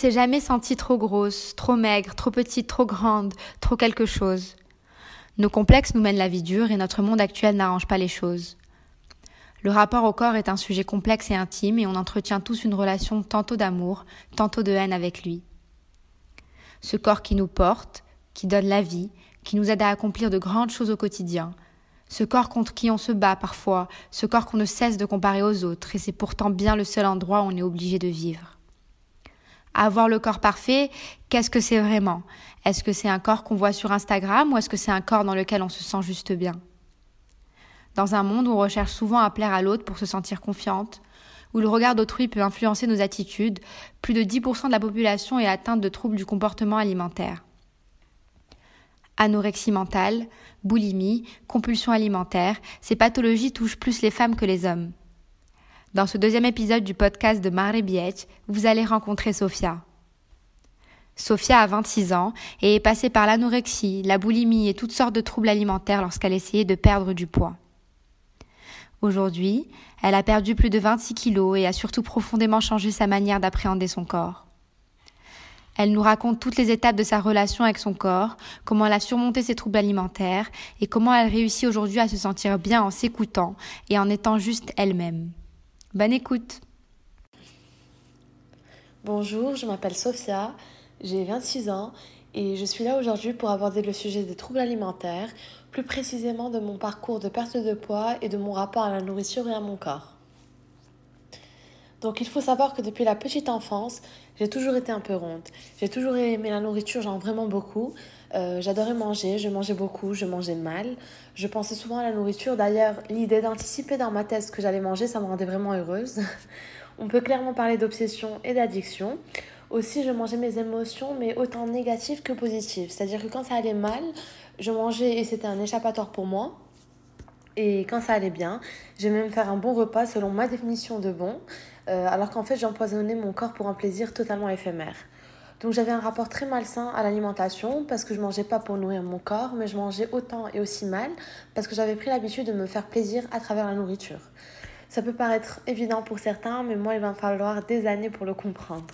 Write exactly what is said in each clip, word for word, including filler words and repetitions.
s'est jamais sentie trop grosse, trop maigre, trop petite, trop grande, trop quelque chose. Nos complexes nous mènent la vie dure et notre monde actuel n'arrange pas les choses. Le rapport au corps est un sujet complexe et intime et on entretient tous une relation tantôt d'amour, tantôt de haine avec lui. Ce corps qui nous porte, qui donne la vie, qui nous aide à accomplir de grandes choses au quotidien. Ce corps contre qui on se bat parfois, ce corps qu'on ne cesse de comparer aux autres et c'est pourtant bien le seul endroit où on est obligé de vivre. Avoir le corps parfait, qu'est-ce que c'est vraiment ? Est-ce que c'est un corps qu'on voit sur Instagram ou est-ce que c'est un corps dans lequel on se sent juste bien ? Dans un monde où on recherche souvent à plaire à l'autre pour se sentir confiante, où le regard d'autrui peut influencer nos attitudes, plus de dix pour cent de la population est atteinte de troubles du comportement alimentaire. Anorexie mentale, boulimie, compulsion alimentaire, ces pathologies touchent plus les femmes que les hommes. Dans ce deuxième épisode du podcast de Mare Biech, vous allez rencontrer Sophia. Sophia a vingt-six ans et est passée par l'anorexie, la boulimie et toutes sortes de troubles alimentaires lorsqu'elle essayait de perdre du poids. Aujourd'hui, elle a perdu plus de vingt-six kilos et a surtout profondément changé sa manière d'appréhender son corps. Elle nous raconte toutes les étapes de sa relation avec son corps, comment elle a surmonté ses troubles alimentaires et comment elle réussit aujourd'hui à se sentir bien en s'écoutant et en étant juste elle-même. Bonne écoute. Bonjour, je m'appelle Sophia, j'ai vingt-six ans et je suis là aujourd'hui pour aborder le sujet des troubles alimentaires, plus précisément de mon parcours de perte de poids et de mon rapport à la nourriture et à mon corps. Donc il faut savoir que depuis la petite enfance, j'ai toujours été un peu ronde. J'ai toujours aimé la nourriture, genre vraiment beaucoup. Euh, j'adorais manger, je mangeais beaucoup, je mangeais mal. Je pensais souvent à la nourriture. D'ailleurs, l'idée d'anticiper dans ma tête ce que j'allais manger, ça me rendait vraiment heureuse. On peut clairement parler d'obsession et d'addiction. Aussi, je mangeais mes émotions, mais autant négatives que positives. C'est-à-dire que quand ça allait mal, je mangeais et c'était un échappatoire pour moi. Et quand ça allait bien, j'aimais même faire un bon repas selon ma définition de bon, euh, alors qu'en fait j'empoisonnais mon corps pour un plaisir totalement éphémère. Donc j'avais un rapport très malsain à l'alimentation parce que je mangeais pas pour nourrir mon corps, mais je mangeais autant et aussi mal parce que j'avais pris l'habitude de me faire plaisir à travers la nourriture. Ça peut paraître évident pour certains, mais moi il va me falloir des années pour le comprendre.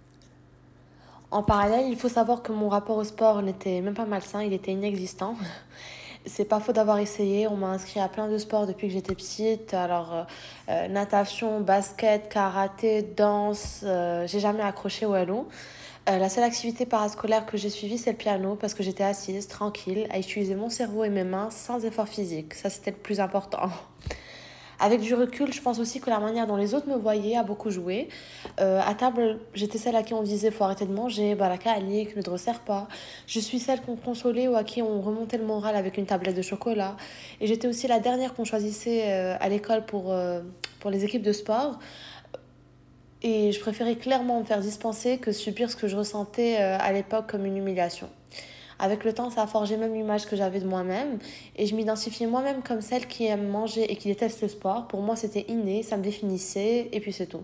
En parallèle, il faut savoir que mon rapport au sport n'était même pas malsain, il était inexistant. C'est pas faux d'avoir essayé, on m'a inscrit à plein de sports depuis que j'étais petite, alors euh, euh, natation, basket, karaté, danse, euh, j'ai jamais accroché au vélo. Euh, la seule activité parascolaire que j'ai suivie, c'est le piano parce que j'étais assise, tranquille, à utiliser mon cerveau et mes mains sans effort physique, ça c'était le plus important. Avec du recul, je pense aussi que la manière dont les autres me voyaient a beaucoup joué. Euh, à table, j'étais celle à qui on disait faut arrêter de manger, baraka alik, ne te resserre pas. Je suis celle qu'on consolait ou à qui on remontait le moral avec une tablette de chocolat. Et j'étais aussi la dernière qu'on choisissait euh, à l'école pour, euh, pour les équipes de sport. Et je préférais clairement me faire dispenser que subir ce que je ressentais euh, à l'époque comme une humiliation. Avec le temps, ça a forgé même l'image que j'avais de moi-même et je m'identifiais moi-même comme celle qui aime manger et qui déteste le sport. Pour moi, c'était inné, ça me définissait et puis c'est tout.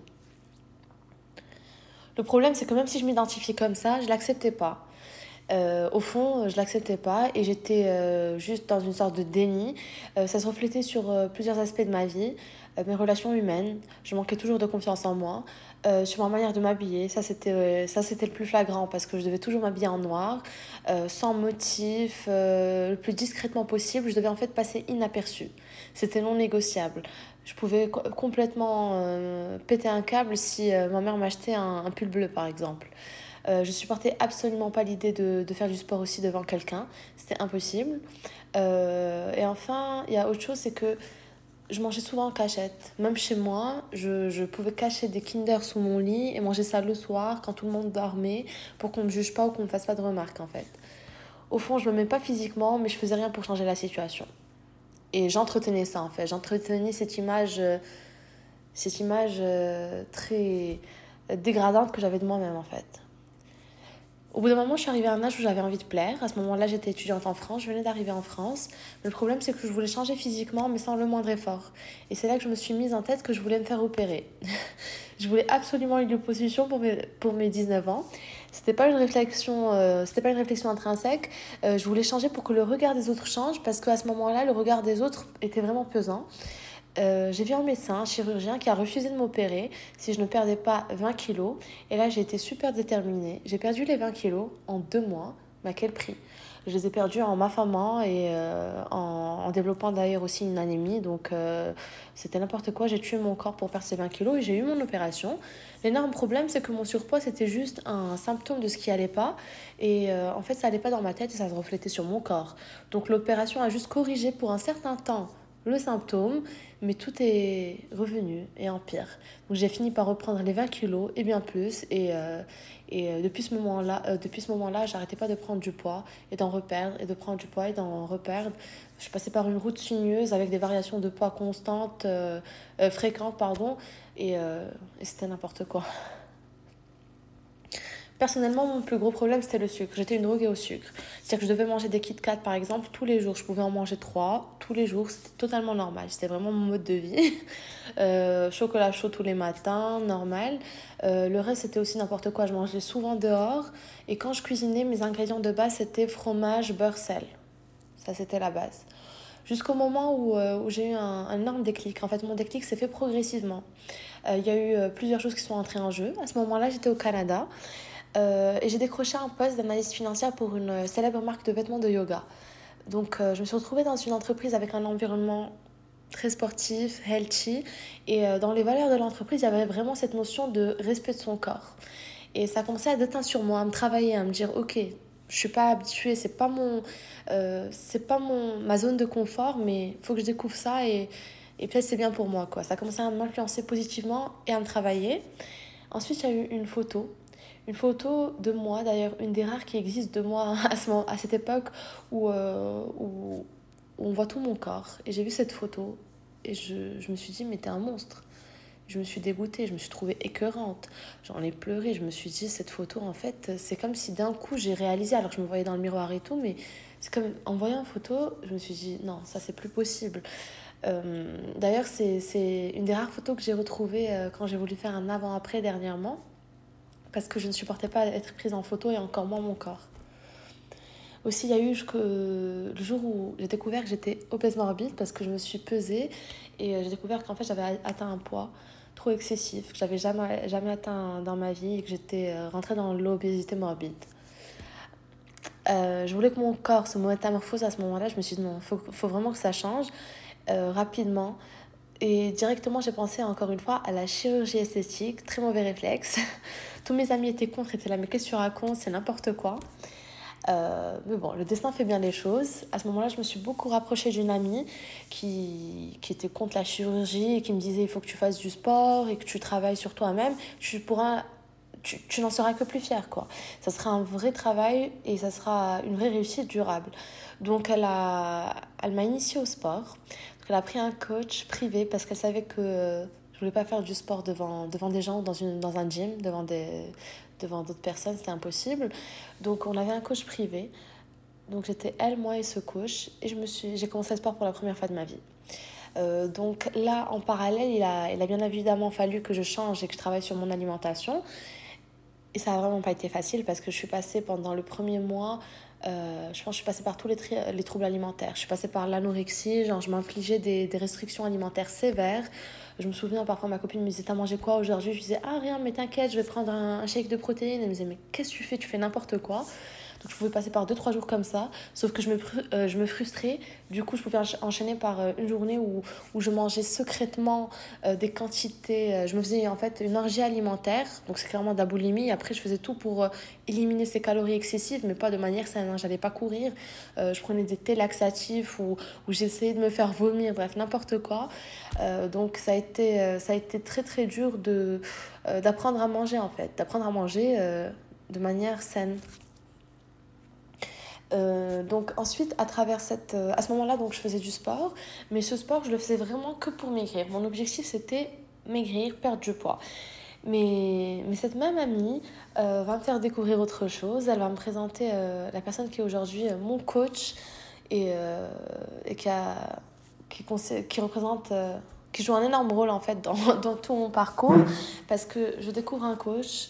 Le problème, c'est que même si je m'identifiais comme ça, je l'acceptais pas. Euh, au fond, je l'acceptais pas et j'étais euh, juste dans une sorte de déni. Euh, ça se reflétait sur euh, plusieurs aspects de ma vie, euh, mes relations humaines. Je manquais toujours de confiance en moi, euh, sur ma manière de m'habiller. Ça c'était, euh, ça, c'était le plus flagrant parce que je devais toujours m'habiller en noir, euh, sans motif, euh, le plus discrètement possible. Je devais en fait passer inaperçue. C'était non négociable. Je pouvais co- complètement euh, péter un câble si euh, ma mère m'achetait un, un pull bleu, par exemple. Euh, je supportais absolument pas l'idée de, de faire du sport aussi devant quelqu'un. C'était impossible. Euh, et enfin, il y a autre chose, c'est que je mangeais souvent en cachette. Même chez moi, je, je pouvais cacher des Kinder sous mon lit et manger ça le soir quand tout le monde dormait pour qu'on ne me juge pas ou qu'on ne me fasse pas de remarques en fait. Au fond, je ne me mets pas physiquement, mais je faisais rien pour changer la situation. Et j'entretenais ça en fait. J'entretenais cette image, euh, cette image euh, très dégradante que j'avais de moi-même en fait. Au bout d'un moment, je suis arrivée à un âge où j'avais envie de plaire. À ce moment-là, j'étais étudiante en France. Je venais d'arriver en France. Mais le problème, c'est que je voulais changer physiquement, mais sans le moindre effort. Et c'est là que je me suis mise en tête que je voulais me faire opérer. Je voulais absolument une liposuction pour mes, pour mes dix-neuf ans. C'était pas une réflexion, euh, c'était pas une réflexion intrinsèque. Euh, je voulais changer pour que le regard des autres change, parce qu'à ce moment-là, le regard des autres était vraiment pesant. euh, j'ai vu un médecin, un chirurgien qui a refusé de m'opérer si je ne perdais pas vingt kilos. Et là, j'ai été super déterminée. J'ai perdu les vingt kilos en deux mois. Mais à quel prix? Je les ai perdus en m'affamant et euh, en, en développant d'ailleurs aussi une anémie. Donc, euh, c'était n'importe quoi. J'ai tué mon corps pour perdre ces vingt kilos et j'ai eu mon opération. L'énorme problème, c'est que mon surpoids, c'était juste un symptôme de ce qui allait pas. Et euh, en fait, ça allait pas dans ma tête et ça se reflétait sur mon corps. Donc, l'opération a juste corrigé pour un certain temps le symptôme, mais tout est revenu et en pire. Donc j'ai fini par reprendre les vingt kilos et bien plus. Et, euh, et euh, depuis ce moment-là, euh, depuis ce moment-là, j'arrêtais pas de prendre du poids et d'en reperdre et de prendre du poids et d'en reperdre. Je suis passée par une route sinueuse avec des variations de poids constantes, euh, euh, fréquentes, pardon, et, euh, et c'était n'importe quoi. Personnellement, mon plus gros problème, c'était le sucre. J'étais une droguée au sucre. C'est-à-dire que je devais manger des Kit Kat, par exemple, tous les jours. Je pouvais en manger trois, tous les jours. C'était totalement normal. C'était vraiment mon mode de vie. Euh, chocolat chaud tous les matins, normal. Euh, le reste, c'était aussi n'importe quoi. Je mangeais souvent dehors. Et quand je cuisinais, mes ingrédients de base, c'était fromage, beurre, sel. Ça, c'était la base. Jusqu'au moment où, euh, où j'ai eu un, un énorme déclic. En fait, mon déclic s'est fait progressivement. Euh, Il y a eu euh, plusieurs choses qui sont entrées en jeu. À ce moment-là, j'étais au Canada. Euh, et j'ai décroché un poste d'analyse financière pour une célèbre marque de vêtements de yoga. Donc, euh, je me suis retrouvée dans une entreprise avec un environnement très sportif, healthy. Et euh, dans les valeurs de l'entreprise, il y avait vraiment cette notion de respect de son corps. Et ça a commencé à déteindre sur moi, à me travailler, à me dire, ok, je suis pas habituée, c'est pas mon, euh, c'est pas mon, ma zone de confort, mais il faut que je découvre ça et, et peut-être c'est bien pour moi, quoi. Ça a commencé à m'influencer positivement et à me travailler. Ensuite, il y a eu une photo. Une photo de moi, d'ailleurs, une des rares qui existe de moi à, ce moment, à cette époque où, euh, où, où on voit tout mon corps. Et j'ai vu cette photo et je, je me suis dit, mais t'es un monstre. Je me suis dégoûtée, je me suis trouvée écœurante. J'en ai pleuré, je me suis dit, cette photo, en fait, c'est comme si d'un coup j'ai réalisé, alors que je me voyais dans le miroir et tout, mais c'est comme en voyant une photo, je me suis dit, non, ça c'est plus possible. Euh, d'ailleurs, c'est, c'est une des rares photos que j'ai retrouvées euh, quand j'ai voulu faire un avant-après dernièrement, parce que je ne supportais pas être prise en photo et encore moins mon corps. Aussi, il y a eu que le jour où j'ai découvert que j'étais obèse morbide parce que je me suis pesée et j'ai découvert qu'en fait j'avais atteint un poids trop excessif, que j'avais jamais, jamais atteint dans ma vie et que j'étais rentrée dans l'obésité morbide. Euh, je voulais que mon corps se métamorphose à ce moment-là. Je me suis dit non, il faut, faut vraiment que ça change euh, rapidement. Et directement, j'ai pensé encore une fois à la chirurgie esthétique, très mauvais réflexe. Tous mes amis étaient contre, étaient là, mais qu'est-ce que tu racontes, c'est n'importe quoi. Euh, mais bon, le destin fait bien les choses. À ce moment-là, je me suis beaucoup rapprochée d'une amie qui, qui était contre la chirurgie et qui me disait il faut que tu fasses du sport et que tu travailles sur toi-même. Tu pourras, tu, tu n'en seras que plus fière, quoi. Ça sera un vrai travail et ça sera une vraie réussite durable. Donc, elle a, elle m'a initiée au sport. Donc, elle a pris un coach privé parce qu'elle savait que je voulais pas faire du sport devant, devant des gens dans, une, dans un gym, devant des, devant d'autres personnes, c'était impossible. Donc on avait un coach privé. Donc j'étais elle, moi et ce coach. Et je me suis, j'ai commencé le sport pour la première fois de ma vie. Euh, donc là, en parallèle, il a, il a bien évidemment fallu que je change et que je travaille sur mon alimentation. Et ça n'a vraiment pas été facile parce que je suis passée pendant le premier mois, euh, je pense que je suis passée par tous les, tri- les troubles alimentaires. Je suis passée par l'anorexie, genre je m'infligeais des, des restrictions alimentaires sévères. Je me souviens, parfois ma copine me disait t'as mangé quoi aujourd'hui? Je disais ah rien, mais t'inquiète, je vais prendre un, un shake de protéines. Elle me disait mais qu'est-ce que tu fais? Tu fais n'importe quoi. Donc je pouvais passer par deux trois jours comme ça, sauf que je me, euh, je me frustrais. Du coup, je pouvais enchaîner par euh, une journée où, où je mangeais secrètement euh, des quantités. Euh, je me faisais en fait une orgie alimentaire, donc c'est clairement de la boulimie. Après, je faisais tout pour euh, éliminer ces calories excessives, mais pas de manière saine. Hein. J'allais pas courir. Euh, je prenais des thés laxatifs ou, ou j'essayais de me faire vomir, bref, n'importe quoi. Euh, donc ça a, été, euh, ça a été très très dur de, euh, d'apprendre à manger en fait, d'apprendre à manger euh, de manière saine. Euh, donc ensuite à travers cette euh, à ce moment-là donc je faisais du sport, mais ce sport je le faisais vraiment que pour maigrir. Mon objectif c'était maigrir, perdre du poids. Mais, mais cette même amie euh, va me faire découvrir autre chose. Elle va me présenter euh, la personne qui est aujourd'hui euh, mon coach et, euh, et qui a qui, qui représente euh, qui joue un énorme rôle en fait dans, dans tout mon parcours parce que je découvre un coach,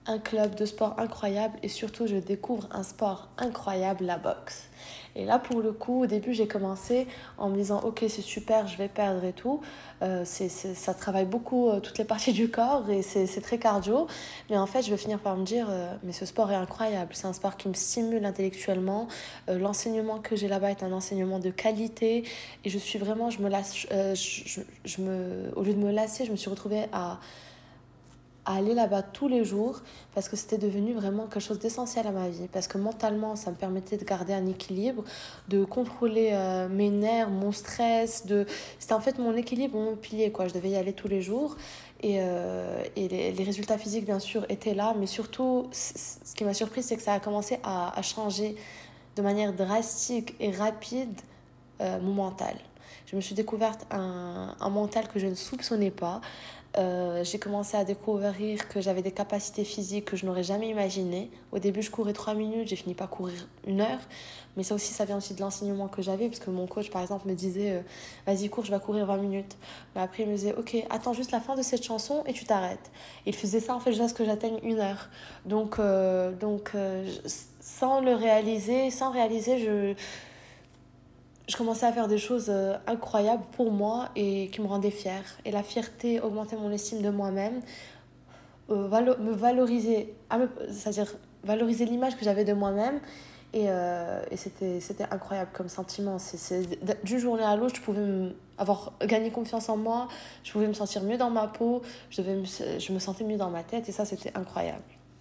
un club de sport incroyable et surtout je découvre un sport incroyable, la boxe. Et là pour le coup au début j'ai commencé en me disant ok c'est super je vais perdre et tout, euh, c'est, c'est, ça travaille beaucoup euh, toutes les parties du corps et c'est, c'est très cardio, mais en fait je vais finir par me dire euh, mais ce sport est incroyable, c'est un sport qui me stimule intellectuellement, euh, l'enseignement que j'ai là-bas est un enseignement de qualité et je suis vraiment, je me lasse, euh, je, je, je me, au lieu de me lasser je me suis retrouvée à à aller là-bas tous les jours parce que c'était devenu vraiment quelque chose d'essentiel à ma vie. Parce que mentalement, ça me permettait de garder un équilibre, de contrôler euh, mes nerfs, mon stress. De... C'était en fait mon équilibre, mon pilier, quoi. Je devais y aller tous les jours. Et, euh, et les, les résultats physiques, bien sûr, étaient là. Mais surtout, ce qui m'a surpris, c'est que ça a commencé à, à changer de manière drastique et rapide euh, mon mental. Je me suis découverte un, un mental que je ne soupçonnais pas. Euh, j'ai commencé à découvrir que j'avais des capacités physiques que je n'aurais jamais imaginées. Au début, je courais trois minutes, j'ai fini par courir une heure. Mais ça aussi, ça vient aussi de l'enseignement que j'avais, parce que mon coach, par exemple, me disait euh, vas-y, cours, je vais courir vingt minutes. Mais après, il me disait ok, attends juste la fin de cette chanson et tu t'arrêtes. Il faisait ça, en fait, jusqu'à ce que j'atteigne une heure. Donc, euh, donc euh, sans le réaliser, sans réaliser, je je commençais à faire des choses euh, incroyables pour moi et qui me rendaient fière. Et la fierté augmentait mon estime de moi-même, euh, valo- me valoriser, à me- c'est-à-dire valoriser l'image que j'avais de moi-même. Et, euh, et c'était, c'était incroyable comme sentiment. C'est, c'est, d'une journée à l'autre, je pouvais me, avoir gagné confiance en moi, je pouvais me sentir mieux dans ma peau, je, devais me, je me sentais mieux dans ma tête et ça, c'était incroyable.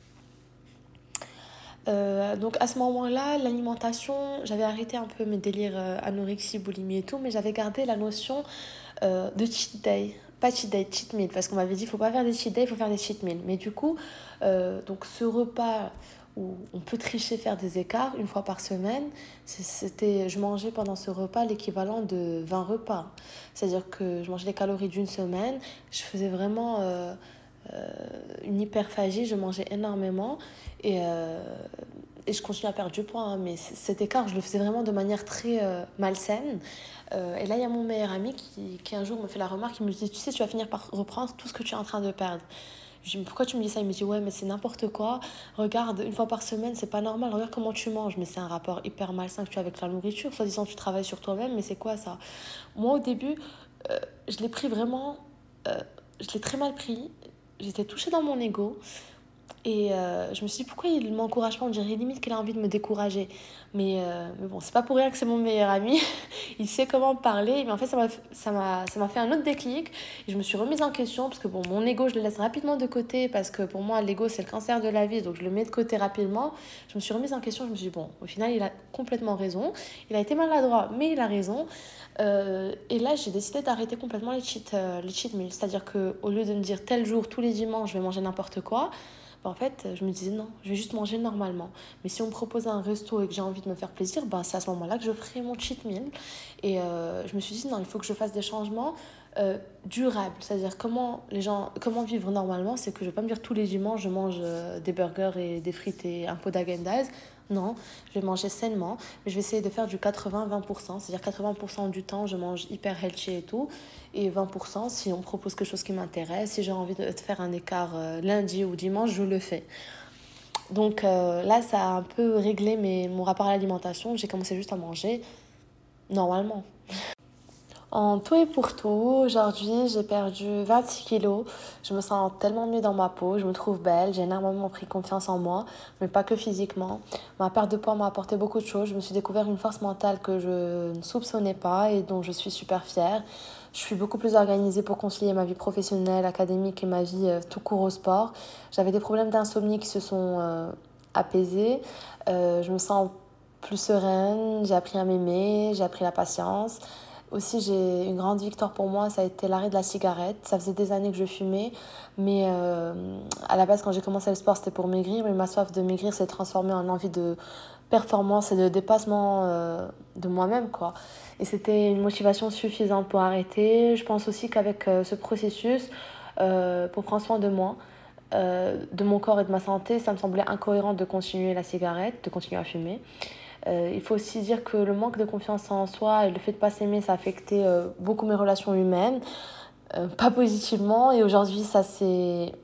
Euh, donc à ce moment-là, l'alimentation, j'avais arrêté un peu mes délires euh, anorexie, boulimie et tout, mais j'avais gardé la notion euh, de cheat day. Pas cheat day, cheat meal, parce qu'on m'avait dit il faut pas faire des cheat day, il faut faire des cheat meals. Mais du coup, euh, donc ce repas où on peut tricher, faire des écarts une fois par semaine, c'était, je mangeais pendant ce repas l'équivalent de vingt repas. C'est-à-dire que je mangeais les calories d'une semaine, je faisais vraiment euh, euh, une hyperphagie, je mangeais énormément et, euh, et je continue à perdre du poids, hein, mais cet écart, je le faisais vraiment de manière très euh, malsaine. Euh, et là, il y a mon meilleur ami qui, qui un jour me fait la remarque, il me dit, tu sais, tu vas finir par reprendre tout ce que tu es en train de perdre. Je lui dis, pourquoi tu me dis ça? Il me dit, ouais, mais c'est n'importe quoi. Regarde, une fois par semaine, c'est pas normal. Regarde comment tu manges. Mais c'est un rapport hyper malsain que tu as avec la nourriture. Soit disant, tu travailles sur toi-même, mais c'est quoi ça? Moi, au début, euh, je l'ai pris vraiment... Euh, je l'ai très mal pris. J'étais touchée dans mon ego. Et euh, je me suis dit, pourquoi il ne m'encourage pas? On dirait limite qu'il a envie de me décourager. Mais, euh, mais bon, c'est pas pour rien que c'est mon meilleur ami. Il sait comment parler. Mais en fait, ça m'a, ça m'a, ça m'a fait un autre déclic. Et je me suis remise en question parce que bon, mon ego, je le laisse rapidement de côté parce que pour moi, l'ego, c'est le cancer de la vie. Donc, je le mets de côté rapidement. Je me suis remise en question. Je me suis dit, bon, au final, il a complètement raison. Il a été maladroit, mais il a raison. Euh, et là, j'ai décidé d'arrêter complètement les cheat, euh, les cheat meals. C'est-à-dire qu'au lieu de me dire tel jour, tous les dimanches, je vais manger n'importe quoi, bah, en fait, je me disais non, je vais juste manger normalement. Mais si on me propose un resto et que j'ai envie de me faire plaisir, bah, c'est à ce moment-là que je ferai mon cheat meal. Et euh, je me suis dit non, il faut que je fasse des changements euh, durables. C'est-à-dire comment, les gens, comment vivre normalement, c'est que je ne vais pas me dire tous les dimanches, je mange euh, des burgers et des frites et un pot d'agendas. Non, je vais manger sainement, mais je vais essayer de faire du quatre-vingts vingt pour cent. C'est-à-dire quatre-vingts pour cent du temps, je mange hyper healthy et tout. Et vingt pour cent, si on me propose quelque chose qui m'intéresse, si j'ai envie de faire un écart euh, lundi ou dimanche, je le fais. Donc euh, là, ça a un peu réglé mes, mon rapport à l'alimentation. J'ai commencé juste à manger normalement. En tout et pour tout, aujourd'hui, j'ai perdu vingt-six kilos. Je me sens tellement mieux dans ma peau, je me trouve belle, j'ai énormément pris confiance en moi, mais pas que physiquement. Ma perte de poids m'a apporté beaucoup de choses. Je me suis découvert une force mentale que je ne soupçonnais pas et dont je suis super fière. Je suis beaucoup plus organisée pour concilier ma vie professionnelle, académique et ma vie euh, tout court au sport. J'avais des problèmes d'insomnie qui se sont euh, apaisés. Euh, je me sens plus sereine, j'ai appris à m'aimer, j'ai appris la patience. Aussi, j'ai une grande victoire pour moi, ça a été l'arrêt de la cigarette. Ça faisait des années que je fumais, mais euh, à la base, quand j'ai commencé le sport, c'était pour maigrir, mais ma soif de maigrir s'est transformée en envie de performance et de dépassement euh, de moi-même, quoi. Et c'était une motivation suffisante pour arrêter. Je pense aussi qu'avec euh, ce processus, euh, pour prendre soin de moi, euh, de mon corps et de ma santé, ça me semblait incohérent de continuer la cigarette, de continuer à fumer. Euh, il faut aussi dire que le manque de confiance en soi et le fait de ne pas s'aimer, ça a affecté euh, beaucoup mes relations humaines, euh, pas positivement. Et aujourd'hui, ça s'est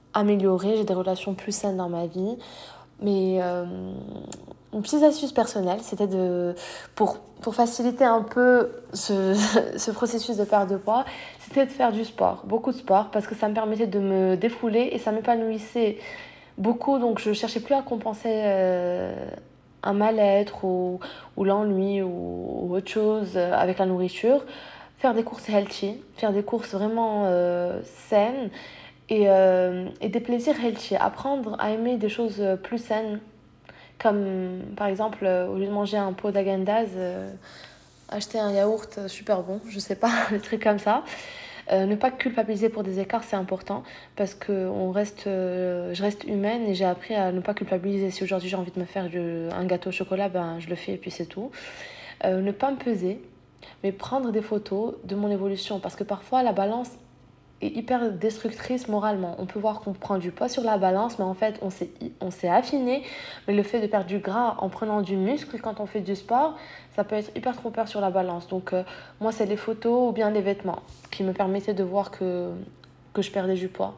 amélioré, j'ai des relations plus saines dans ma vie. Mais euh, une petite astuce personnelle, c'était de, pour, pour faciliter un peu ce, ce processus de perte de poids, c'était de faire du sport, beaucoup de sport, parce que ça me permettait de me défouler et ça m'épanouissait beaucoup. Donc je ne cherchais plus à compenser euh, un mal-être ou, ou l'ennui ou, ou autre chose avec la nourriture. Faire des courses healthy, faire des courses vraiment euh, saines et, euh, et des plaisirs healthy. Apprendre à aimer des choses plus saines, comme par exemple, euh, au lieu de manger un pot d'Agendaz, euh, acheter un yaourt super bon, je sais pas, des trucs comme ça. Euh, ne pas culpabiliser pour des écarts, c'est important parce que on reste, euh, je reste humaine et j'ai appris à ne pas culpabiliser. Si aujourd'hui j'ai envie de me faire du, un gâteau au chocolat, ben, je le fais et puis c'est tout. Euh, ne pas me peser, mais prendre des photos de mon évolution parce que parfois la balance est hyper destructrice moralement. On peut voir qu'on prend du poids sur la balance, mais en fait, on s'est, on s'est affiné. Mais le fait de perdre du gras en prenant du muscle quand on fait du sport, ça peut être hyper trompeur sur la balance. Donc, euh, moi, c'est les photos ou bien les vêtements qui me permettaient de voir que, que je perdais du poids.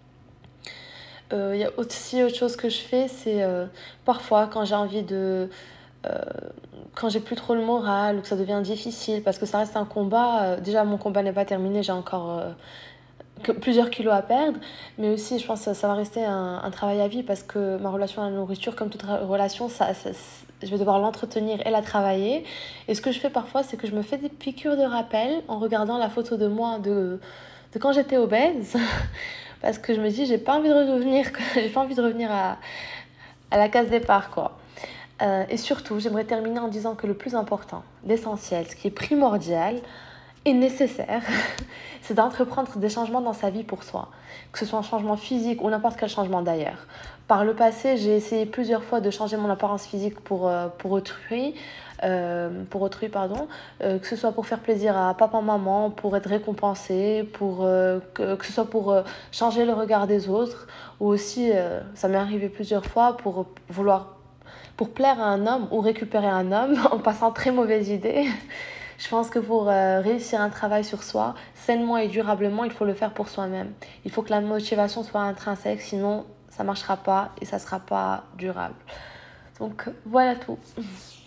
Il euh, y a aussi autre chose que je fais, c'est euh, parfois quand j'ai envie de... Euh, quand j'ai plus trop le moral ou que ça devient difficile, parce que ça reste un combat. Euh, déjà, mon combat n'est pas terminé, j'ai encore... Euh, que plusieurs kilos à perdre, mais aussi je pense que ça, ça va rester un, un travail à vie parce que ma relation à la nourriture, comme toute relation, ça, ça, je vais devoir l'entretenir et la travailler. Et ce que je fais parfois, c'est que je me fais des piqûres de rappel en regardant la photo de moi de, de quand j'étais obèse, parce que je me dis j'ai pas envie de revenir, j'ai pas envie de revenir à, à la case départ, quoi. Euh, et surtout, j'aimerais terminer en disant que le plus important, l'essentiel, ce qui est primordial, et nécessaire, c'est d'entreprendre des changements dans sa vie pour soi, que ce soit un changement physique ou n'importe quel changement d'ailleurs. Par le passé, j'ai essayé plusieurs fois de changer mon apparence physique pour, euh, pour autrui, euh, pour autrui pardon, euh, que ce soit pour faire plaisir à papa, maman, pour être récompensée, pour, euh, que, que ce soit pour euh, changer le regard des autres, ou aussi, euh, ça m'est arrivé plusieurs fois, pour vouloir, pour plaire à un homme ou récupérer un homme en passant très mauvaise idée. Je pense que pour euh, réussir un travail sur soi, sainement et durablement, il faut le faire pour soi-même. Il faut que la motivation soit intrinsèque, sinon ça ne marchera pas et ça ne sera pas durable. Donc voilà tout.